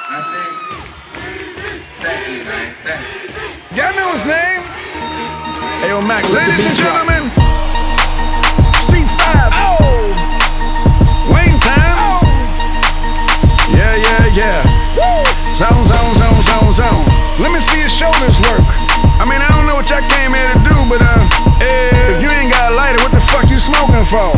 That's it. Thank you, man. Thank you. Y'all know his name? Ayo, Mac, Ladies and gentlemen, C5. Oh! Wayne time. Oh! Yeah, yeah, yeah. Woo! Zone, zone, zone, zone, zone. Let me see your shoulders work. I mean, I don't know what y'all came here to do, but if you ain't got a lighter, what the fuck you smoking for?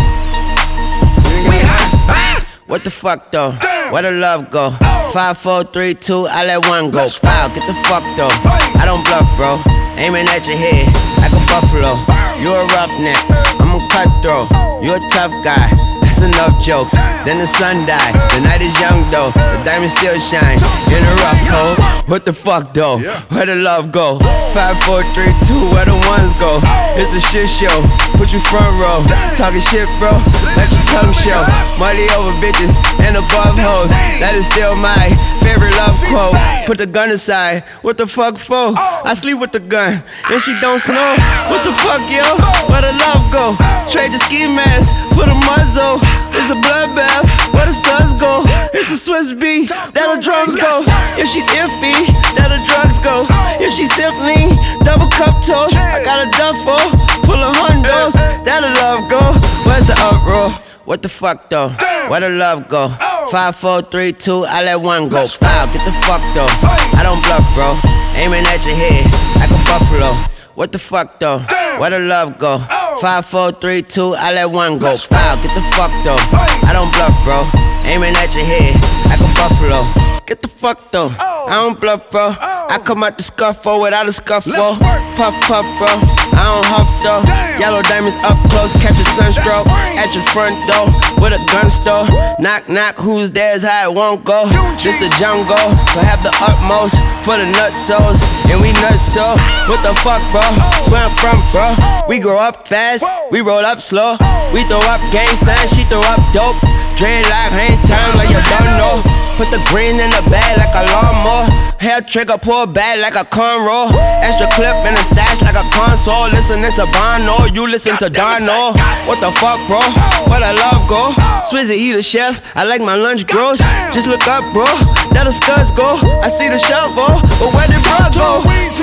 We hot. What the fuck though? Where the love go? 5, 4, 3, 2, I let one go. Wow, get the fuck though. I don't bluff, bro. Aiming at your head like a buffalo. You a roughneck, I'm a cutthroat. You a tough guy. That's enough jokes. Then the sun died. The night is young though. The diamond still shine in a rough hole. What the fuck though? Where the love go? 5, 4, 3, 2, where the ones go? It's a shit show. Put you front row. Talking shit, bro. Let your tongue show. Money over bitches and above hoes. That is still my favorite love quote. Put the gun aside. What the fuck for? I sleep with the gun and she don't snow. What the fuck, yo? Where the love go? Trade the ski mask for the muzzle. It's a bloodbath. Where the suns go? It's a Swiss B. That'll drums go. If she's iffy, that'll drugs go. If she's simply double cup toast, I got a duffel full of hundos. That'll love go. Where's the uproar? What the fuck though? Where the love go? 5, 4, 3, 2, I let one go. Wow, get the fuck though. I don't bluff, bro. Aiming at your head like a buffalo. What the fuck though? Where the love go? 5, 4, 3, 2, I let one go. Wow, get the fuck though. I don't bluff, bro. Aiming at your head like a buffalo. Get the fuck though. I don't bluff, bro. I come out the scuffle without a scuffle. Puff, puff, bro. I don't huff though. Yellow diamonds up close, catch a sunstroke. At your front door with a gun store. Knock, knock, who's there's how it won't go. Just the jungle, so have the utmost for the nutsos. And we nuts so. What the fuck, bro? Where I'm from, bro. We grow up fast, we roll up slow. We throw up gang signs, she throw up dope. Dreadlock, hang time like you don't know. Put the green in the bag like a lawnmower. Hair trigger, pull back like a cornrow. Extra clip in the stash like a console. Listening to Bono, you listen to Dono. What the fuck, bro? Where the love go? Swizzy, he the chef, I like my lunch gross. Just look up, bro, that the scuds go. I see the shovel, but where did bro go?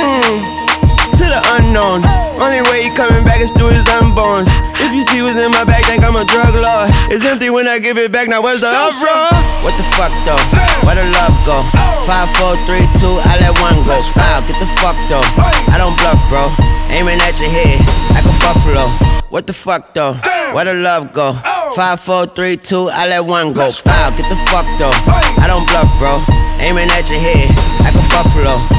To the unknown. Only way he coming back is through his unborns. If you see what's in my bag, think I'm a drug lord. It's empty when I give it back, now where's the uproar? What the fuck though? Where the love go? 5, 4, 3, 2, I let one go. Wow, get the fuck though. I don't bluff, bro. Aiming at your head like a buffalo. What the fuck though? Where the love go? 5, 4, 3, 2, I let one go. Wow, get the fuck though. I don't bluff, bro. Aiming at your head like a buffalo.